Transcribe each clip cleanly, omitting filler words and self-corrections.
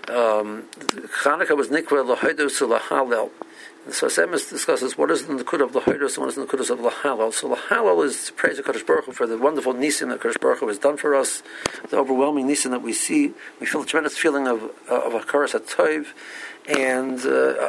Chanukah was nikra l'hodos u'lahalel. So Semis discusses what is the Nakud of Lahodos and what is the Nakud of Lahalal. So Lahalal is to praise the Kadosh Baruch Hu for the wonderful nisim that Kadosh Baruch Hu has done for us, the overwhelming nisim that we see. We feel a tremendous feeling of Hakaras HaTov, and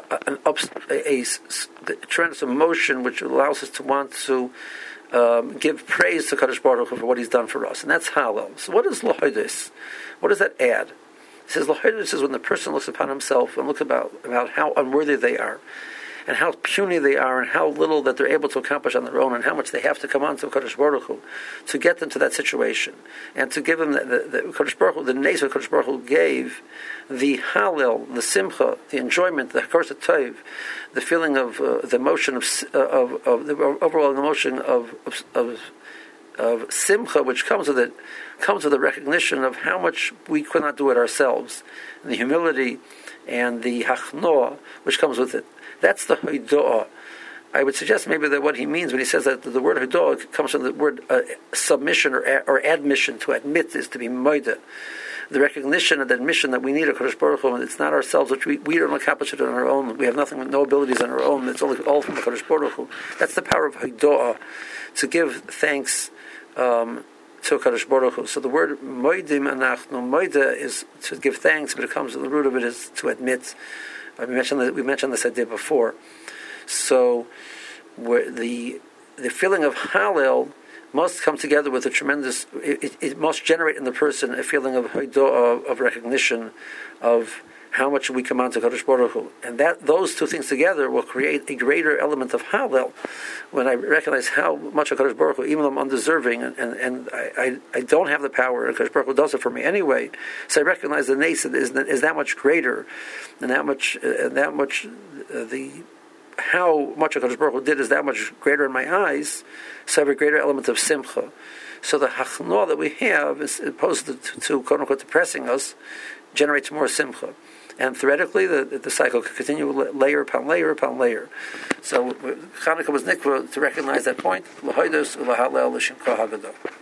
a tremendous emotion which allows us to want to give praise to Kadosh Baruch Hu for what He's done for us. And that's Halal. So what is Lahodos? What does that add? It says Lahodos is when the person looks upon himself and looks about how unworthy they are, and how puny they are, and how little that they're able to accomplish on their own, and how much they have to come on to Kadosh Baruch Hu to get them to that situation, and to give them the Kadosh Baruch Hu, the nes of Kadosh Baruch Hu gave, the halil, the simcha, the enjoyment, the hakaras hatov, the feeling of the emotion of the overall emotion of simcha, which comes with it, comes with the recognition of how much we could not do it ourselves, and the humility and the hachnoah which comes with it. That's the hodoah. I would suggest maybe that what he means when he says that the word hodoah comes from the word submission or admission. To admit is to be moida. The recognition and admission that we need a Kadosh Baruch Hu, and it's not ourselves, which we don't accomplish it on our own. We have nothing, no abilities on our own. It's all from the Kadosh Baruch Hu. That's the power of hodoah, to give thanks to Kadosh Baruch Hu. So the word moidim anachnu, moida is to give thanks, but it comes, the root of it is to admit. We mentioned this idea before. So the feeling of Hallel must come together with a tremendous, it must generate in the person a feeling of hodoah, of recognition of how much we come on to Kadosh Baruch Hu. And that those two things together will create a greater element of Hallel. When I recognize how much of Kadosh Baruch Hu, even though I'm undeserving, and I don't have the power, and Kadosh Baruch Hu does it for me anyway, so I recognize the nes is that much greater, and how much of Kadosh Baruch Hu did is that much greater in my eyes, so I have a greater element of simcha. So the hachnoah that we have, is opposed to quote unquote depressing us, generates more simcha. And theoretically, the cycle could continue layer upon layer upon layer. So Chanukah was nikra to recognize that point. L'hodos u'lahalel l'shimcha hagadah.